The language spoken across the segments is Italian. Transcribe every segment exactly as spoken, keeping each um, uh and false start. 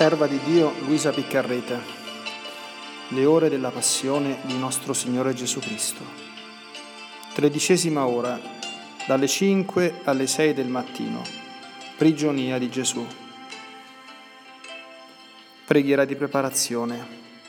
Serva di Dio Luisa Piccarreta. Le ore della passione di nostro Signore Gesù Cristo. Tredicesima ora, dalle cinque alle sei del mattino. Prigionia di Gesù. Preghiera di preparazione.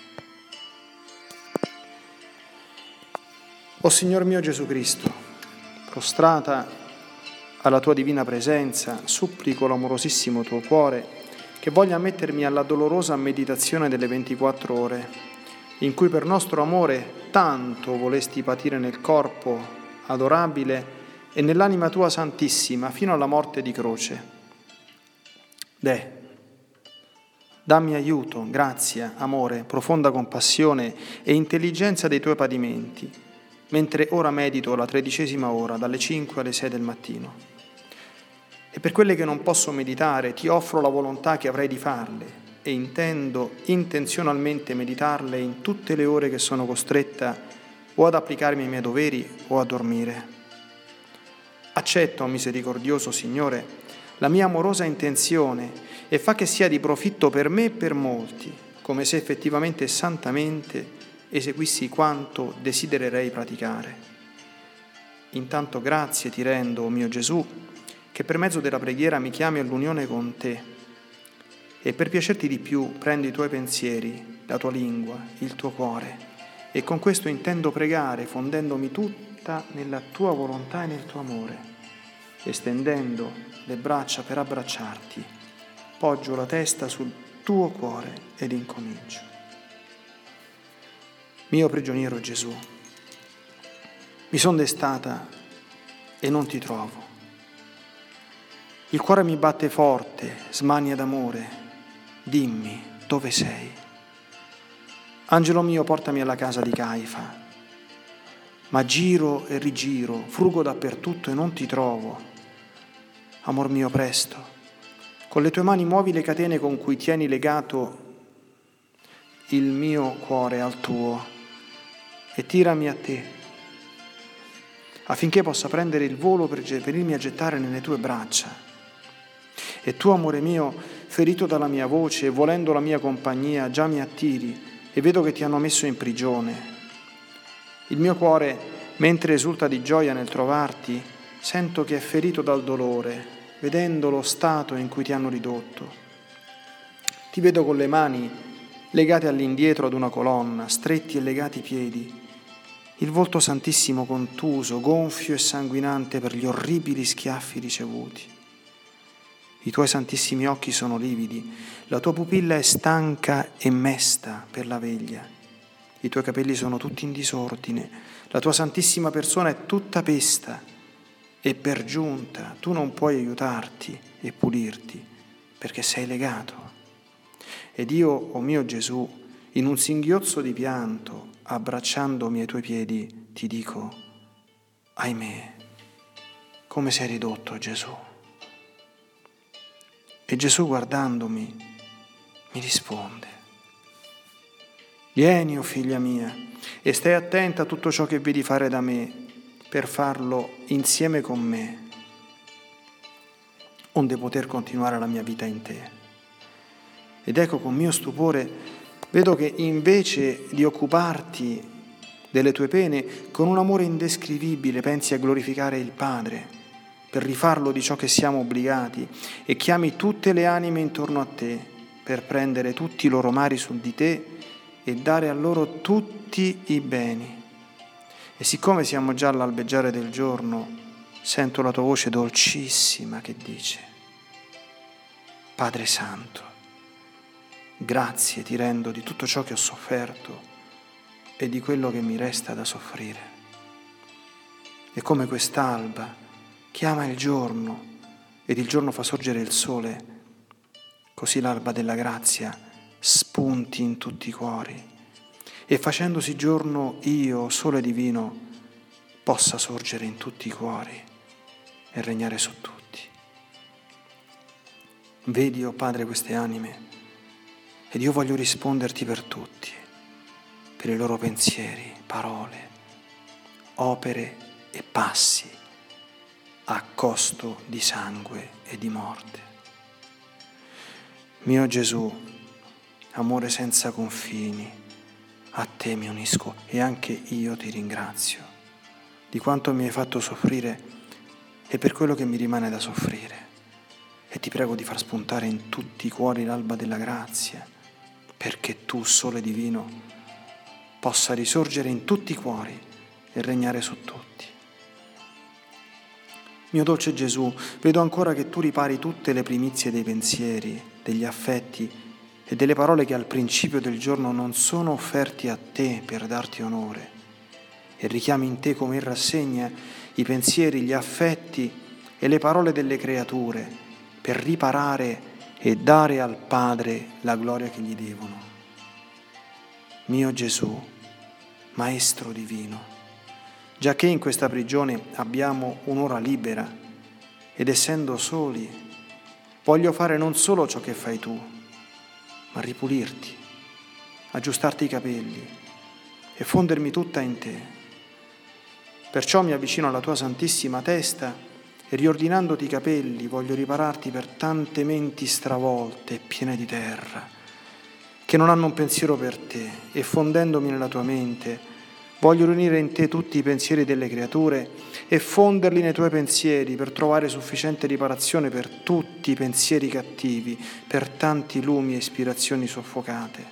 O Signor mio Gesù Cristo, prostrata alla tua divina presenza, supplico l'amorosissimo tuo cuore che voglia mettermi alla dolorosa meditazione delle ventiquattro ore, in cui per nostro amore tanto volesti patire nel corpo adorabile e nell'anima tua santissima fino alla morte di croce. Deh, dammi aiuto, grazia, amore, profonda compassione e intelligenza dei tuoi padimenti, mentre ora medito la tredicesima ora, dalle cinque alle sei del mattino. E per quelle che non posso meditare, ti offro la volontà che avrei di farle e intendo intenzionalmente meditarle in tutte le ore che sono costretta o ad applicarmi ai miei doveri o a dormire. Accetta, o misericordioso Signore, la mia amorosa intenzione e fa che sia di profitto per me e per molti, come se effettivamente e santamente eseguissi quanto desidererei praticare. Intanto grazie ti rendo, o mio Gesù, che per mezzo della preghiera mi chiami all'unione con te e per piacerti di più prendo i tuoi pensieri, la tua lingua, il tuo cuore e con questo intendo pregare fondendomi tutta nella tua volontà e nel tuo amore, estendendo le braccia per abbracciarti, poggio la testa sul tuo cuore ed incomincio. Mio prigioniero Gesù, mi son destata e non ti trovo. Il cuore mi batte forte, smania d'amore. Dimmi, dove sei? Angelo mio, portami alla casa di Caifa. Ma giro e rigiro, frugo dappertutto e non ti trovo. Amor mio, presto. Con le tue mani muovi le catene con cui tieni legato il mio cuore al tuo e tirami a te, affinché possa prendere il volo per venirmi a gettare nelle tue braccia. E tu, amore mio, ferito dalla mia voce e volendo la mia compagnia, già mi attiri e vedo che ti hanno messo in prigione. Il mio cuore, mentre esulta di gioia nel trovarti, sento che è ferito dal dolore, vedendo lo stato in cui ti hanno ridotto. Ti vedo con le mani legate all'indietro ad una colonna, stretti e legati i piedi, il volto santissimo contuso, gonfio e sanguinante per gli orribili schiaffi ricevuti. I tuoi santissimi occhi sono lividi, la tua pupilla è stanca e mesta per la veglia. I tuoi capelli sono tutti in disordine, la tua santissima persona è tutta pesta e per giunta tu non puoi aiutarti e pulirti perché sei legato. Ed io, o mio Gesù, in un singhiozzo di pianto, abbracciandomi ai tuoi piedi, ti dico, ahimè, come sei ridotto, Gesù. E Gesù, guardandomi, mi risponde, vieni, o figlia mia, e stai attenta a tutto ciò che vedi fare da me, per farlo insieme con me, onde poter continuare la mia vita in te. Ed ecco, con mio stupore, vedo che invece di occuparti delle tue pene, con un amore indescrivibile pensi a glorificare il Padre, per rifarlo di ciò che siamo obbligati, e chiami tutte le anime intorno a te, per prendere tutti i loro mari su di te e dare a loro tutti i beni. E siccome siamo già all'albeggiare del giorno, sento la tua voce dolcissima che dice, Padre Santo, grazie ti rendo di tutto ciò che ho sofferto e di quello che mi resta da soffrire. E come quest'alba chiama il giorno ed il giorno fa sorgere il sole, così l'alba della grazia spunti in tutti i cuori e facendosi giorno io, sole divino, possa sorgere in tutti i cuori e regnare su tutti. Vedi, o Padre, queste anime ed io voglio risponderti per tutti, per i loro pensieri, parole, opere e passi, a costo di sangue e di morte. Mio Gesù, amore senza confini, a te mi unisco e anche io ti ringrazio di quanto mi hai fatto soffrire e per quello che mi rimane da soffrire. E ti prego di far spuntare in tutti i cuori l'alba della grazia, perché tu, Sole divino, possa risorgere in tutti i cuori e regnare su tutti. Mio dolce Gesù, vedo ancora che tu ripari tutte le primizie dei pensieri, degli affetti e delle parole che al principio del giorno non sono offerti a te per darti onore, e richiami in te come in rassegna i pensieri, gli affetti e le parole delle creature per riparare e dare al Padre la gloria che gli devono. Mio Gesù, Maestro divino, giacché in questa prigione abbiamo un'ora libera ed essendo soli, voglio fare non solo ciò che fai tu, ma ripulirti, aggiustarti i capelli e fondermi tutta in te. Perciò mi avvicino alla tua santissima testa e riordinandoti i capelli voglio ripararti per tante menti stravolte e piene di terra, che non hanno un pensiero per te, e fondendomi nella tua mente voglio riunire in te tutti i pensieri delle creature e fonderli nei tuoi pensieri per trovare sufficiente riparazione per tutti i pensieri cattivi, per tanti lumi e ispirazioni soffocate.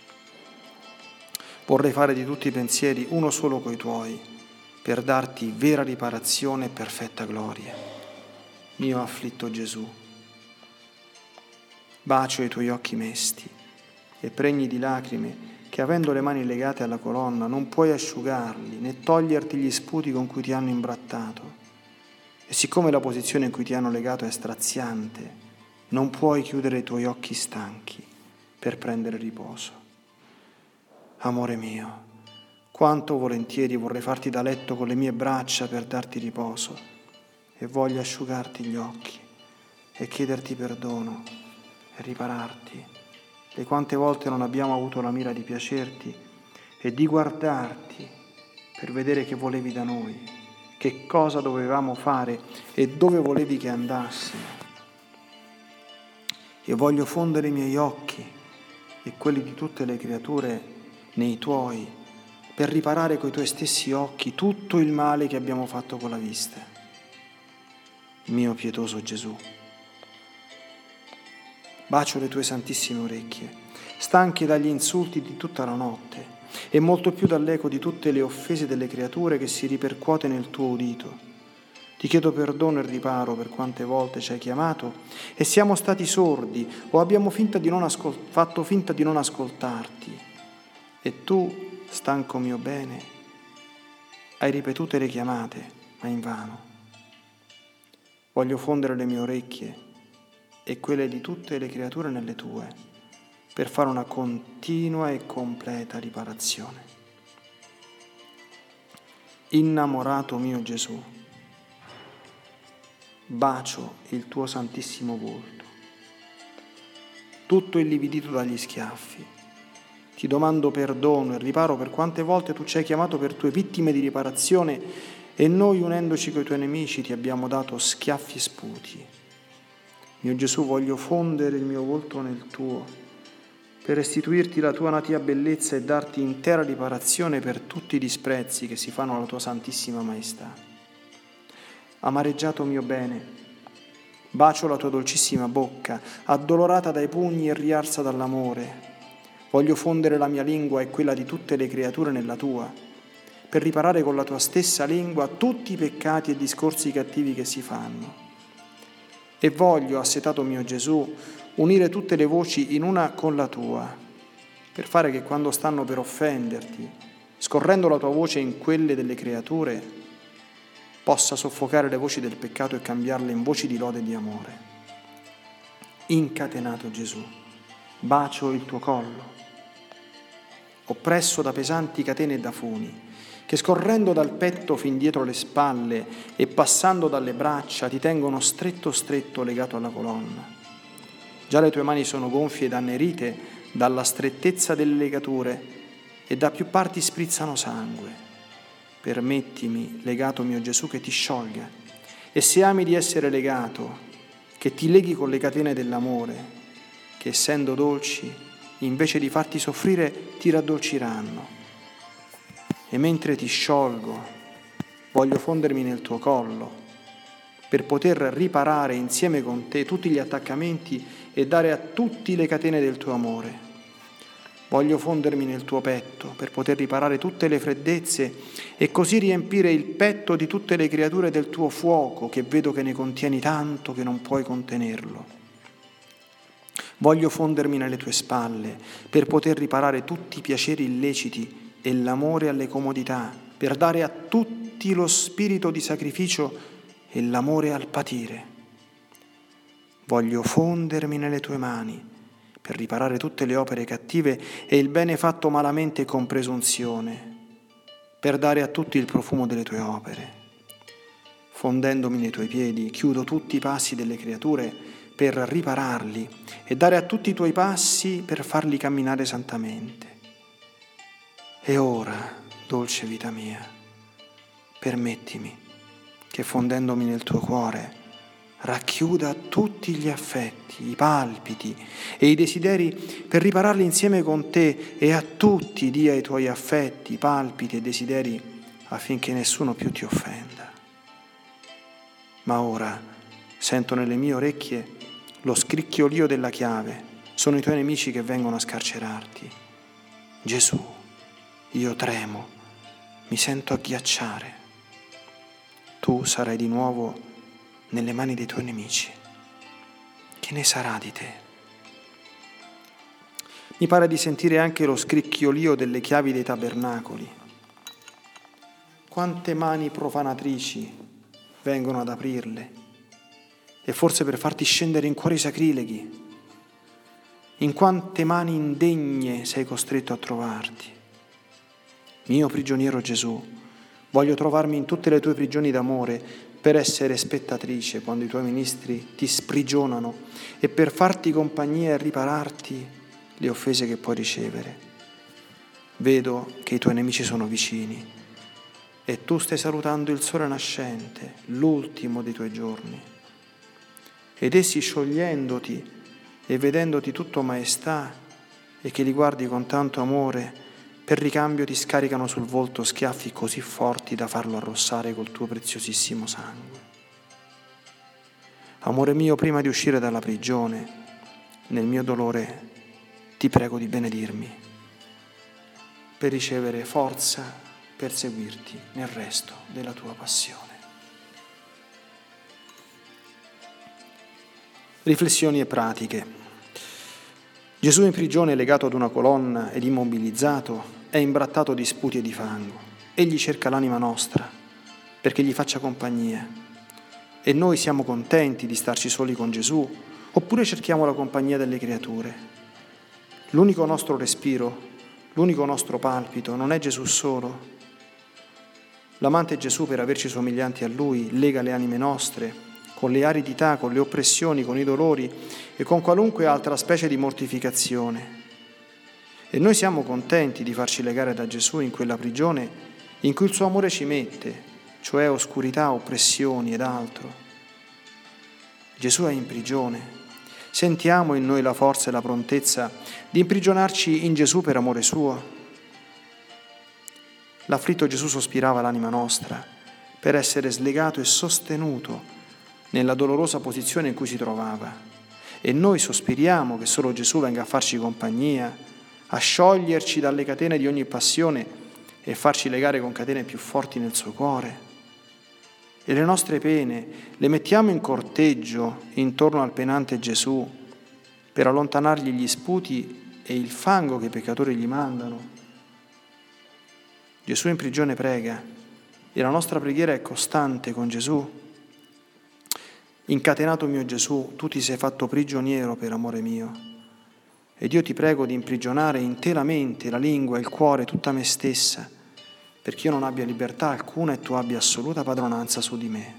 Vorrei fare di tutti i pensieri uno solo coi tuoi, per darti vera riparazione e perfetta gloria. Mio afflitto Gesù, bacio i tuoi occhi mesti e pregni di lacrime, che avendo le mani legate alla colonna non puoi asciugarli né toglierti gli sputi con cui ti hanno imbrattato. E siccome la posizione in cui ti hanno legato è straziante, non puoi chiudere i tuoi occhi stanchi per prendere riposo. Amore mio, quanto volentieri vorrei farti da letto con le mie braccia per darti riposo, e voglio asciugarti gli occhi e chiederti perdono e ripararti e quante volte non abbiamo avuto la mira di piacerti e di guardarti per vedere che volevi da noi, che cosa dovevamo fare e dove volevi che andassimo. E voglio fondere i miei occhi e quelli di tutte le creature nei tuoi, per riparare coi tuoi stessi occhi tutto il male che abbiamo fatto con la vista. Mio pietoso Gesù, bacio le tue santissime orecchie, stanche dagli insulti di tutta la notte e molto più dall'eco di tutte le offese delle creature che si ripercuote nel tuo udito. Ti chiedo perdono e riparo per quante volte ci hai chiamato e siamo stati sordi o abbiamo finta di non ascol- fatto finta di non ascoltarti. E tu, stanco mio bene, hai ripetute le chiamate, ma invano. Voglio fondere le mie orecchie e quelle di tutte le creature nelle tue, per fare una continua e completa riparazione. Innamorato mio Gesù, bacio il tuo santissimo volto, tutto illividito dagli schiaffi. Ti domando perdono e riparo per quante volte tu ci hai chiamato per tue vittime di riparazione e noi, unendoci coi tuoi nemici, ti abbiamo dato schiaffi e sputi. Mio Gesù, voglio fondere il mio volto nel tuo, per restituirti la tua natia bellezza e darti intera riparazione per tutti i disprezzi che si fanno alla tua santissima maestà. Amareggiato mio bene, bacio la tua dolcissima bocca, addolorata dai pugni e riarsa dall'amore. Voglio fondere la mia lingua e quella di tutte le creature nella tua, per riparare con la tua stessa lingua tutti i peccati e discorsi cattivi che si fanno. E voglio, assetato mio Gesù, unire tutte le voci in una con la tua, per fare che quando stanno per offenderti, scorrendo la tua voce in quelle delle creature, possa soffocare le voci del peccato e cambiarle in voci di lode e di amore. Incatenato Gesù, bacio il tuo collo, oppresso da pesanti catene e da funi, che scorrendo dal petto fin dietro le spalle e passando dalle braccia ti tengono stretto stretto legato alla colonna. Già le tue mani sono gonfie ed annerite dalla strettezza delle legature e da più parti sprizzano sangue. Permettimi, legato mio Gesù, che ti sciolga, e se ami di essere legato, che ti leghi con le catene dell'amore, che essendo dolci invece di farti soffrire, ti raddolciranno. E mentre ti sciolgo, voglio fondermi nel tuo collo, per poter riparare insieme con te tutti gli attaccamenti e dare a tutti le catene del tuo amore. Voglio fondermi nel tuo petto per poter riparare tutte le freddezze e così riempire il petto di tutte le creature del tuo fuoco, che vedo che ne contieni tanto che non puoi contenerlo. Voglio fondermi nelle tue spalle per poter riparare tutti i piaceri illeciti e l'amore alle comodità, per dare a tutti lo spirito di sacrificio e l'amore al patire. Voglio fondermi nelle tue mani per riparare tutte le opere cattive e il bene fatto malamente e con presunzione, per dare a tutti il profumo delle tue opere. Fondendomi nei tuoi piedi, chiudo tutti i passi delle creature per ripararli e dare a tutti i tuoi passi per farli camminare santamente. E ora, dolce vita mia, permettimi che fondendomi nel tuo cuore racchiuda tutti gli affetti, i palpiti e i desideri per ripararli insieme con te, e a tutti dia i tuoi affetti, palpiti e desideri affinché nessuno più ti offenda. Ma ora sento nelle mie orecchie lo scricchiolio della chiave, sono i tuoi nemici che vengono a scarcerarti. Gesù, io tremo, mi sento agghiacciare. Tu sarai di nuovo nelle mani dei tuoi nemici. Che ne sarà di te? Mi pare di sentire anche lo scricchiolio delle chiavi dei tabernacoli. Quante mani profanatrici vengono ad aprirle, e forse per farti scendere in cuori sacrileghi. In quante mani indegne sei costretto a trovarti. Mio prigioniero Gesù, voglio trovarmi in tutte le tue prigioni d'amore per essere spettatrice quando i tuoi ministri ti sprigionano e per farti compagnia e ripararti le offese che puoi ricevere. Vedo che i tuoi nemici sono vicini e tu stai salutando il sole nascente, l'ultimo dei tuoi giorni. Ed essi, sciogliendoti e vedendoti tutto maestà e che li guardi con tanto amore, per ricambio ti scaricano sul volto schiaffi così forti da farlo arrossare col tuo preziosissimo sangue. Amore mio, prima di uscire dalla prigione, nel mio dolore ti prego di benedirmi, per ricevere forza per seguirti nel resto della tua passione. Riflessioni e pratiche. Gesù in prigione, legato ad una colonna ed immobilizzato, è imbrattato di sputi e di fango. Egli cerca l'anima nostra perché gli faccia compagnia. E noi siamo contenti di starci soli con Gesù, oppure cerchiamo la compagnia delle creature? L'unico nostro respiro, l'unico nostro palpito non è Gesù solo? L'amante Gesù, per averci somiglianti a Lui, lega le anime nostre con le aridità, con le oppressioni, con i dolori e con qualunque altra specie di mortificazione. E noi siamo contenti di farci legare da Gesù in quella prigione in cui il suo amore ci mette, cioè oscurità, oppressioni ed altro. Gesù è in prigione. Sentiamo in noi la forza e la prontezza di imprigionarci in Gesù per amore suo. L'afflitto Gesù sospirava l'anima nostra per essere slegato e sostenuto nella dolorosa posizione in cui si trovava. E noi sospiriamo che solo Gesù venga a farci compagnia, a scioglierci dalle catene di ogni passione e farci legare con catene più forti nel suo cuore. E le nostre pene le mettiamo in corteggio intorno al penante Gesù per allontanargli gli sputi e il fango che i peccatori gli mandano. Gesù in prigione prega e la nostra preghiera è costante con Gesù. Incatenato mio Gesù, tu ti sei fatto prigioniero per amore mio, ed io ti prego di imprigionare in te la mente, la lingua, il cuore, tutta me stessa, perché io non abbia libertà alcuna e tu abbia assoluta padronanza su di me.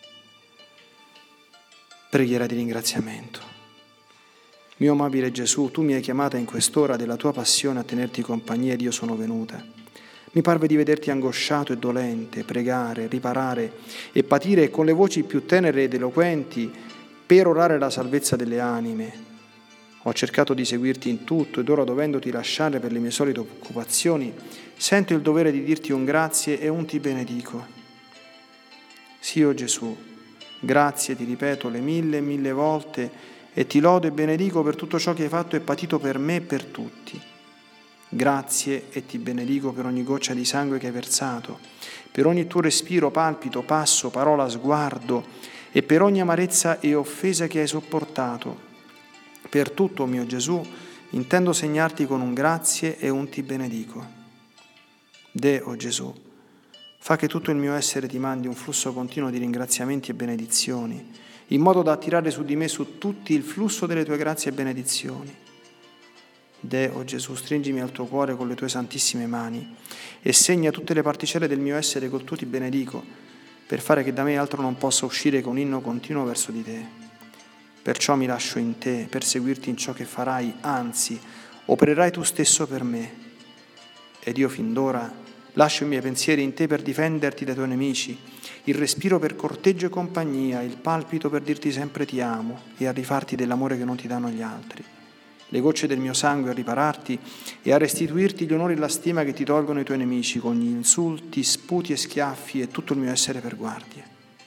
Preghiera di ringraziamento. Mio amabile Gesù, tu mi hai chiamata in quest'ora della tua passione a tenerti compagnia ed io sono venuta. Mi parve di vederti angosciato e dolente, pregare, riparare e patire con le voci più tenere ed eloquenti per orare la salvezza delle anime. Ho cercato di seguirti in tutto ed ora, dovendoti lasciare per le mie solite occupazioni, sento il dovere di dirti un grazie e un ti benedico. Sì, o Gesù, grazie ti ripeto le mille e mille volte e ti lodo e benedico per tutto ciò che hai fatto e patito per me e per tutti. Grazie e ti benedico per ogni goccia di sangue che hai versato, per ogni tuo respiro, palpito, passo, parola, sguardo e per ogni amarezza e offesa che hai sopportato. Per tutto, mio Gesù, intendo segnarti con un grazie e un ti benedico. De, o Gesù, fa che tutto il mio essere ti mandi un flusso continuo di ringraziamenti e benedizioni, in modo da attirare su di me, su tutti, il flusso delle tue grazie e benedizioni. De, o Gesù, stringimi al tuo cuore con le tue santissime mani e segna tutte le particelle del mio essere col tuo ti benedico, per fare che da me altro non possa uscire che un inno continuo verso di te. Perciò mi lascio in te, per seguirti in ciò che farai, anzi, opererai tu stesso per me. Ed io fin d'ora lascio i miei pensieri in te per difenderti dai tuoi nemici, il respiro per corteggio e compagnia, il palpito per dirti sempre ti amo e a rifarti dell'amore che non ti danno gli altri, le gocce del mio sangue a ripararti e a restituirti gli onori e la stima che ti tolgono i tuoi nemici con gli insulti, sputi e schiaffi e tutto il mio essere per guardie.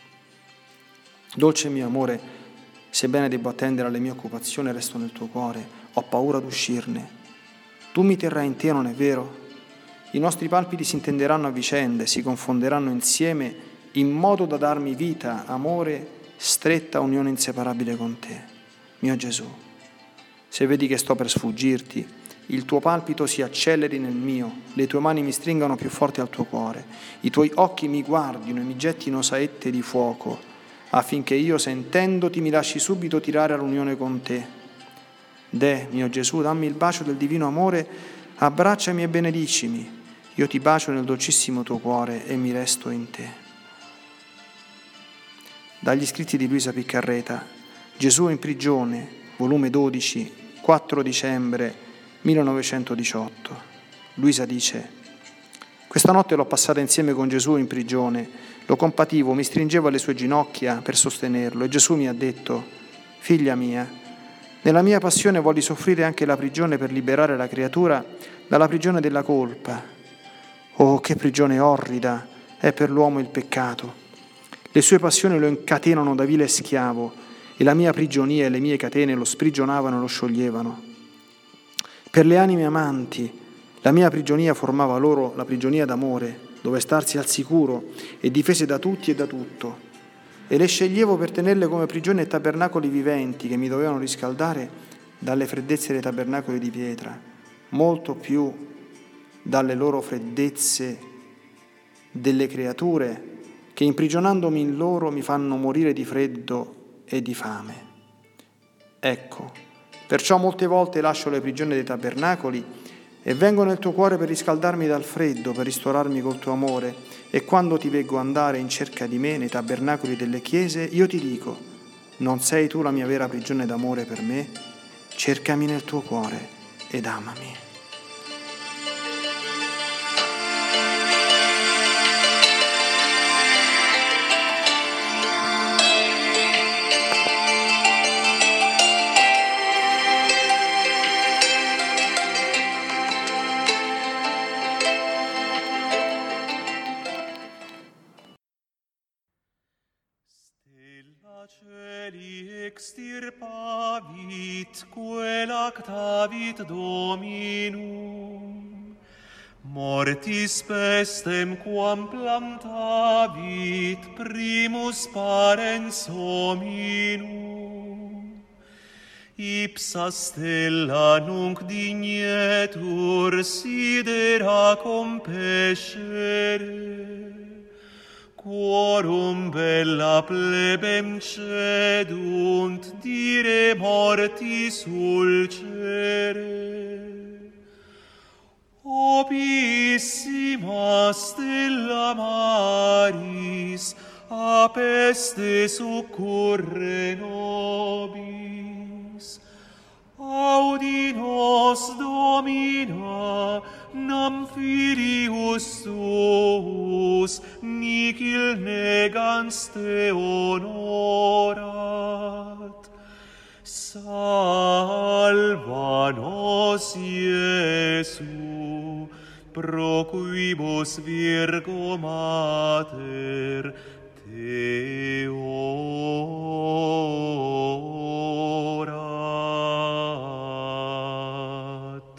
Dolce mio amore, sebbene debbo attendere alle mie occupazioni, resto nel tuo cuore, ho paura d'uscirne. Tu mi terrai in te, non è vero? I nostri palpiti si intenderanno a vicenda e si confonderanno insieme in modo da darmi vita, amore, stretta unione inseparabile con te. Mio Gesù, se vedi che sto per sfuggirti, il tuo palpito si acceleri nel mio, le tue mani mi stringano più forte al tuo cuore, i tuoi occhi mi guardino e mi gettino saette di fuoco, affinché io, sentendoti, mi lasci subito tirare all'unione con te. De, mio Gesù, dammi il bacio del divino amore, abbracciami e benedicimi. Io ti bacio nel dolcissimo tuo cuore e mi resto in te. Dagli scritti di Luisa Piccarreta, Gesù in prigione, volume dodici, quattro dicembre millenovecentodiciotto. Luisa dice: questa notte l'ho passata insieme con Gesù in prigione. Lo compativo, mi stringevo alle sue ginocchia per sostenerlo e Gesù mi ha detto: figlia mia, nella mia passione volli soffrire anche la prigione per liberare la creatura dalla prigione della colpa. Oh, che prigione orrida è per l'uomo il peccato! Le sue passioni lo incatenano da vile schiavo e la mia prigionia e le mie catene lo sprigionavano e lo scioglievano. Per le anime amanti, la mia prigionia formava loro la prigionia d'amore, dove starsi al sicuro e difese da tutti e da tutto, e le sceglievo per tenerle come prigione e tabernacoli viventi che mi dovevano riscaldare dalle freddezze dei tabernacoli di pietra, molto più dalle loro freddezze delle creature che imprigionandomi in loro mi fanno morire di freddo e di fame. Ecco, perciò molte volte lascio le prigioni dei tabernacoli e vengo nel tuo cuore per riscaldarmi dal freddo, per ristorarmi col tuo amore, e quando ti veggo andare in cerca di me nei tabernacoli delle chiese, io ti dico: non sei tu la mia vera prigione d'amore per me? Cercami nel tuo cuore ed amami. Celi extirpavit quel actavit Dominum, mortis pestem quam plantavit primus parens hominum. Ipsa stella nunc dignetur sidera compescere, quorum bella plebem cedunt dire mortis ulcere. Opissima stella maris, a peste succurre nobis. Audi nos, Domina, nam filius tuus, nihil negans te honorat. Salva nos, Iesu, pro quibus Virgo Mater te orat.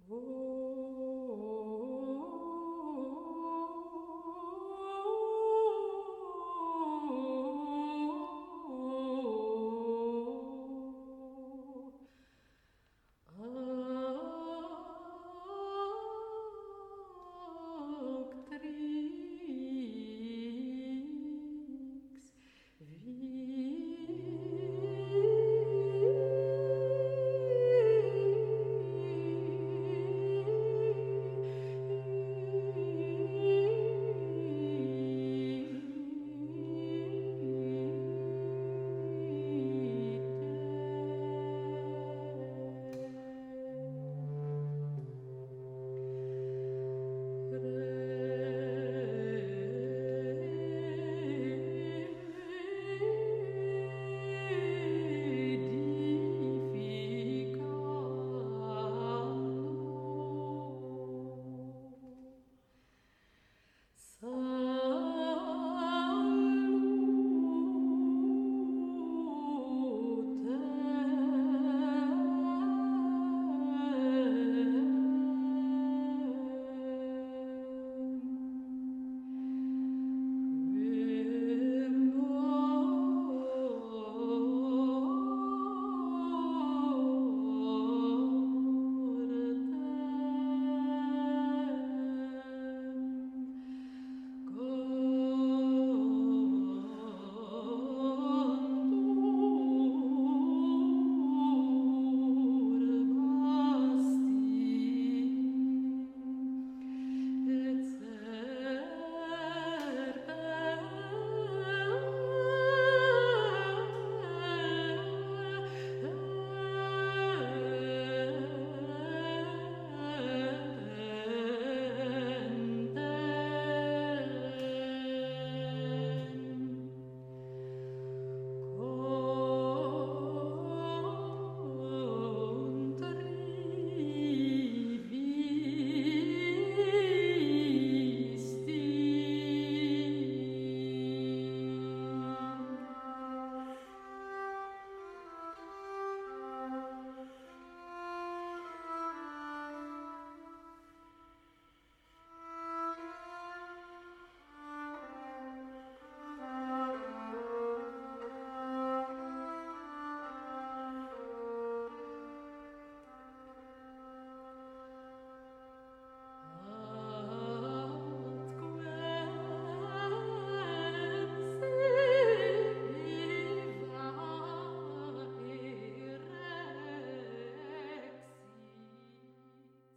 Oh.